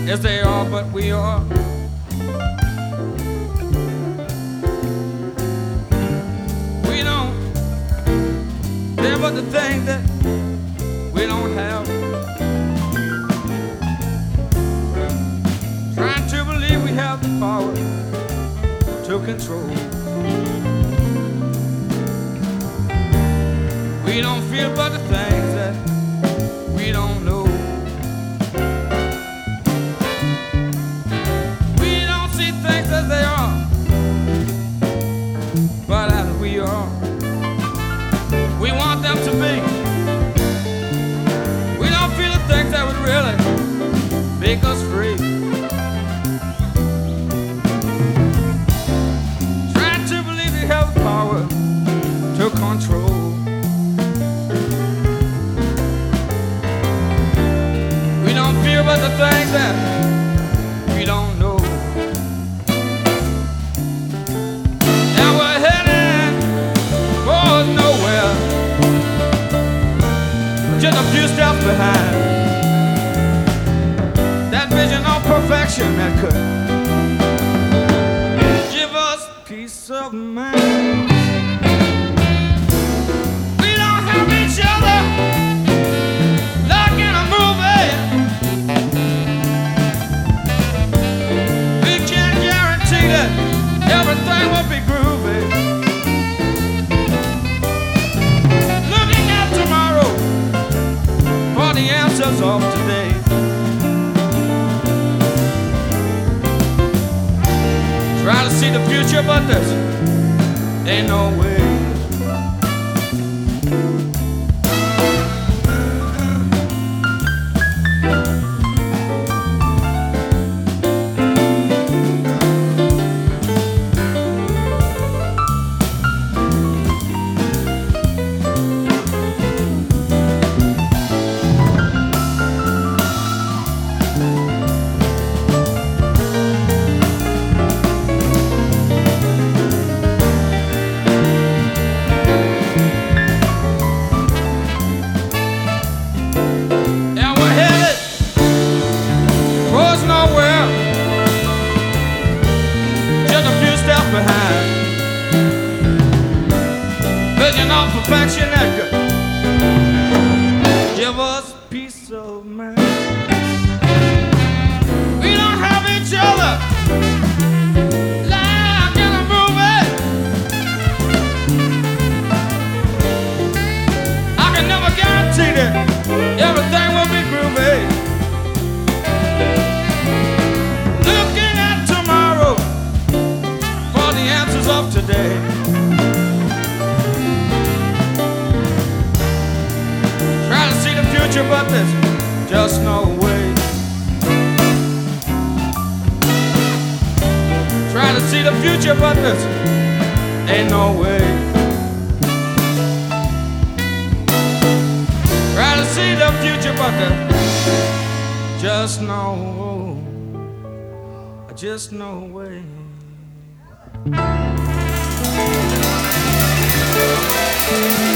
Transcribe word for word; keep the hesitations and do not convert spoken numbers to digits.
as they are, but we are. We don't care about the things that we don't have. Trying to believe we have the power to control. We don't feel about the things that we don't know. We don't see things as they are, but as we are. We want them to be. We don't feel the things that would really make us free. Trying to believe we have the power to control. But the things that we don't know. And we're heading for nowhere, just a few steps behind that vision of perfection that could give us peace of mind. We don't have each other like in a movie. Everything will be groovy. Looking at tomorrow for the answers of today. Try to see the future, but there's ain't no way. Behind vision of perfection that could give us peace of mind. We don't have each other like in a movie. I can never guarantee that everything will be groovy. Looking at tomorrow the answers of today. Try to see the future, but there's just no way. Try to see the future, but there's ain't no way. Try to see the future, but there's just no, just no way. Thank you.